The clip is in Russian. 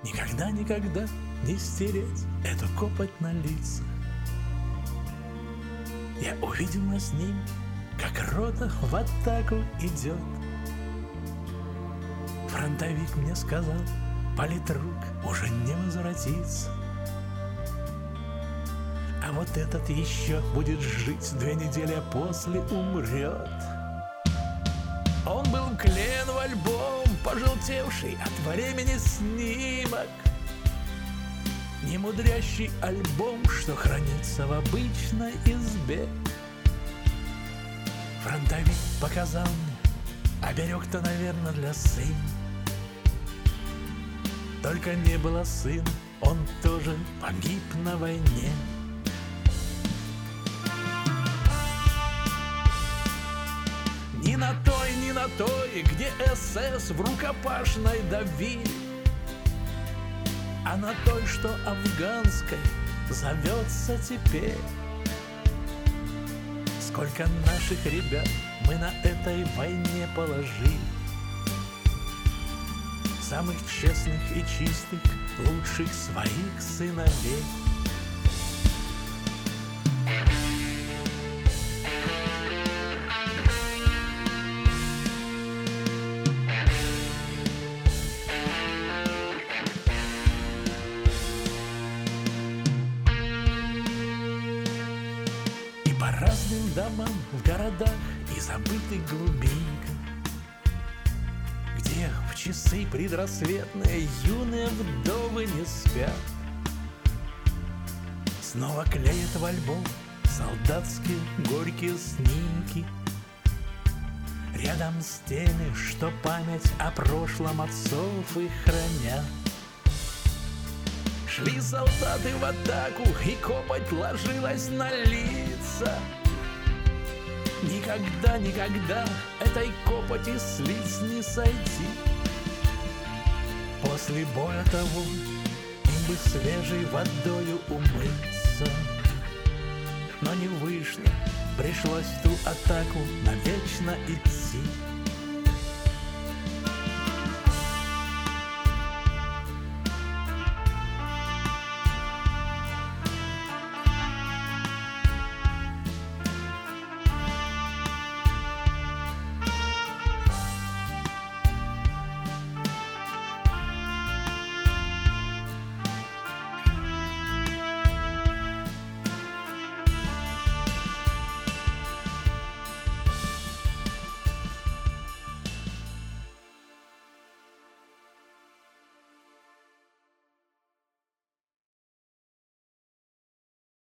никогда не стереть эту копоть на лицах. Я увидел на снимке, как рота в атаку идет. Фронтовик мне сказал, политрук уже не возвратится. А вот этот еще будет жить 2 недели, а после умрет. Он был вклеен в альбом, пожелтевший от времени снимок. Немудрящий альбом, что хранится в обычной избе. Фронтовик показал мне, оберег-то, наверное, для сына. Только не было сына, он тоже погиб на войне. Ни на той, где СС в рукопашной давили, а на той, что афганской зовется теперь. Сколько наших ребят мы на этой войне положили, самых честных и чистых, лучших своих сыновей. По разным домам в городах и забытых глубинках, где в часы предрассветные юные вдовы не спят, снова клеят в альбом солдатские горькие снимки, рядом с теми, что память о прошлом отцов их хранят. Шли солдаты в атаку, и копоть ложилась на лица. Никогда этой копоти с лиц не сойти. После боя того им бы свежей водою умыться. Но не вышло, пришлось в ту атаку навечно идти.